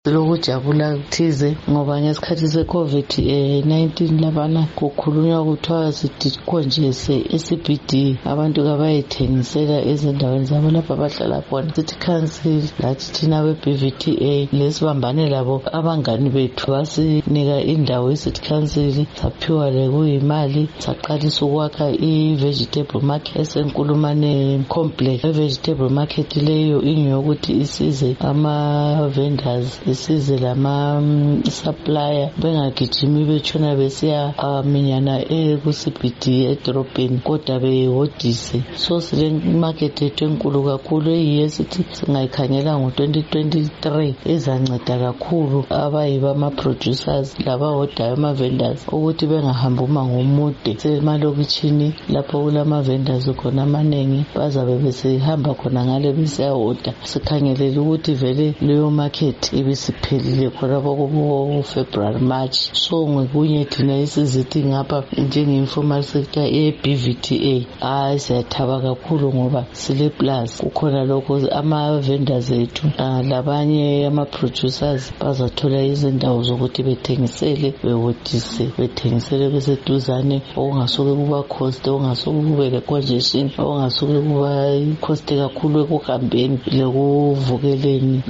lokujabula kuthize ngoba ngesikhathi se-COVID-19 labana kukhulunywa kuthiwa sidikonjese i-CBD abantu kabayithengisela ezindaweni zabo lapho abahlala khona. City Council lathi thina be-BVTA lesibambane labo abangani bethu basinika indawo i-City Council saphiwa lekuyimali saqalisa ukwakha i-vegetable market esenkulumane complex. I-vegetable market leyo ingeyokuthi isize ama-vendors isize lama-supplier bengagijimi betshona besiya minyana ku-CBD edorobheni kodwa behodise. So sile market yethu enkulu kakhulu eyiyo esithi singayikhangela ngo-2023 izanceda kakhulu abayiba ama-producers labahodayo ama-vendors ukuthi bengahambi umango omude semalokitshini lapho kulama-vendors khona amanengi bazabe besihamba khona ngale besiyahoda. Sikhangelele ukuthi vele leyo market ibisiphelile khonapho kubo-February March. So ngokunye thina isizithi ngapha njenge-informal sector e-BVTA siyathaba kakhulu ngoba sile plus kukhona lokho ama-vendors ethu labanye ama-producers bazathola izindawo zokuthi bethengisele behodise bethengisele beseduzane okungasuke kuba cost okungasuke kube le-congestion okungasuke kuba cost kakhulu ekuhambeni lekuvukeleni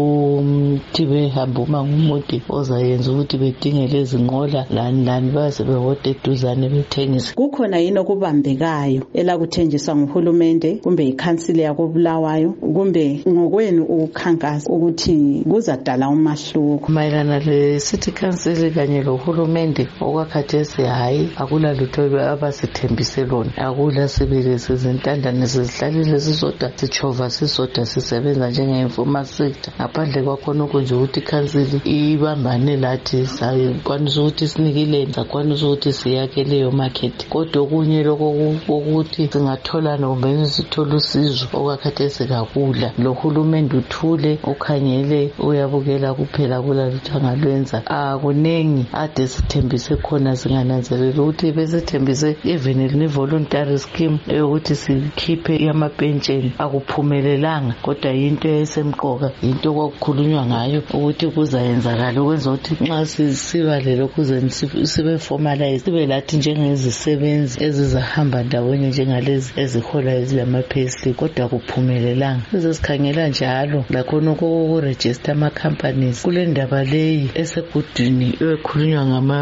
lokuthi behamba umango omude ozayenza ukuthi bedingele izinqola lani baze behoda eduzane bethengise. Kukhona yini okubambekayo elakuthenjiswa nguhulumende kumbe ikhansili yakobulawayo kumbe ngokwenu ukukhankasa ukuthi kuzadala umahluko mayelana le-City Council kanye lohulumende okwakhathesi? Hayi, akula lutho abasithembise lona, akula. Sibili sizintandane sizihlalile sisodwa sichova sisodwa sisebenza njenge-informal sector. Ngaphandle kwakhona okunje ukuthi ikhansili ibambane lathi sakwanisa ukuthi sinikileni sakwanisa ukuthi siyakhe leyo market. Kodwa okunye lokho ukuthi singathola kumbe sithole usizo okwakhathesi kakula. Lo hulumende uthule ukhangele uyabukela kuphela kula lutho angalwenza. Kunengi ade sithembise khona singananzelela ukuthi besithembise even ne-voluntary scheme eyokuthi sikhiphe amapentsheni akuphumelelanga kodwa yinto esemqoka yinto kwakukhulunywa ngayo ukuthi kuzayenzakala ukwenza ukuthi nxa sisiba lelokhu sibe formalize sibe lathi njengezisebenzi ezizahamba ndawonye njengalezi ezihola ezilama-payslip kodwa kuphumelelanga. Sesikhangela njalo lakhona ukuregister ama-companies kule ndaba leyi esegudwini ekhulunywa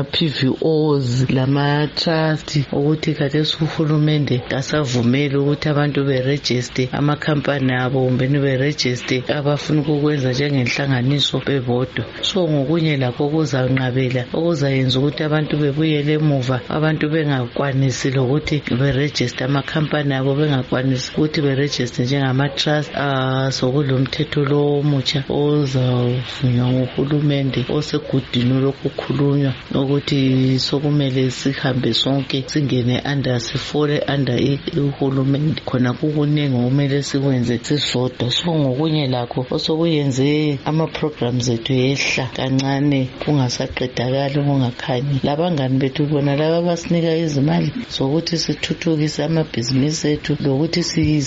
ngama-PVOs lama-trust ukuthi khathesi uhulumende kasavumeli ukuthi abantu beregister ama-company abo kumbe beregister abafuna ukukwenza njengenhlanganiso bebodwa. So ngokunye lakho kuzanqabela okuzayenza ukuthi abantu bebuyele emuva, abantu bengakwanisi lokuthi beregister ama-company abo bengakwanisi ukuthi beregister njengama-trust. Sokulomthetho lo omutsha ozavunywa nguhulumende osegudini lokukhulunywa ukuthi sokumele sihambe sonke singene sifole under uhulumende. Khona kukunengi okumele sikwenze sisodwa. So ngokunye lakho osokuyenze ama-programs ethu yehla kancane kungasaqedakali kungakhanyi. Labangani bethu bona laba basinika izimali zokuthi sithuthukise amabhizinisi ethu lokuthi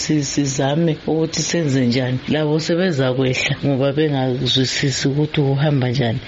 sizame ukuthi senze njani labo sebeza kwehla ngoba bengazwisisi ukuthi kuhamba njani.